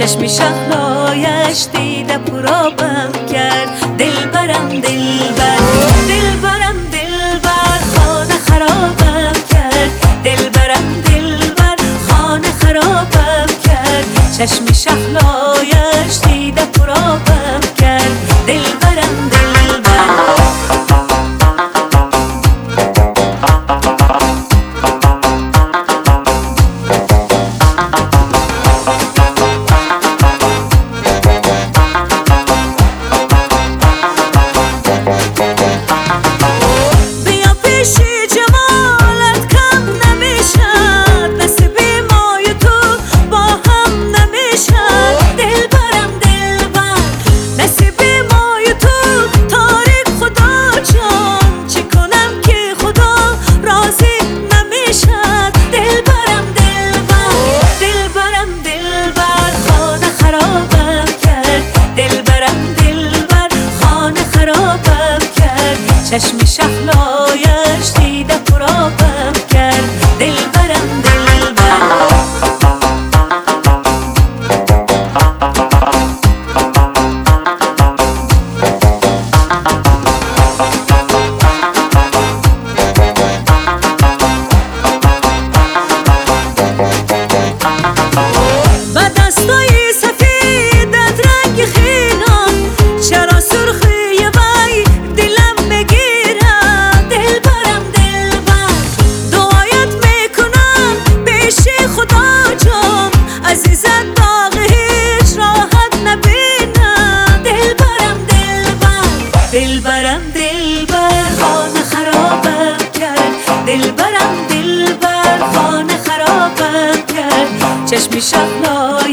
چشمی شهلایش دیده پرابم کرد. دلبرم دلبر، دلبرم دلبر خانه خرابم کرد. دلبرم دلبر خانه خرابم کرد. چشمی شهلایش دیده پرابم کرد. دلبرم دلبر چشمی شهلایش دیده پرابم کرد. دلبرم دلبر با دستای سفیدت رنگ خیلان چرا سرخی وای دلم عزیزت باقی هیچ راحت نبینم. دلبرم دلبر، دلبرم دلبر خانه خرابم کرد. دلبرم دلبر خانه خرابم کرد. چشمی شهلا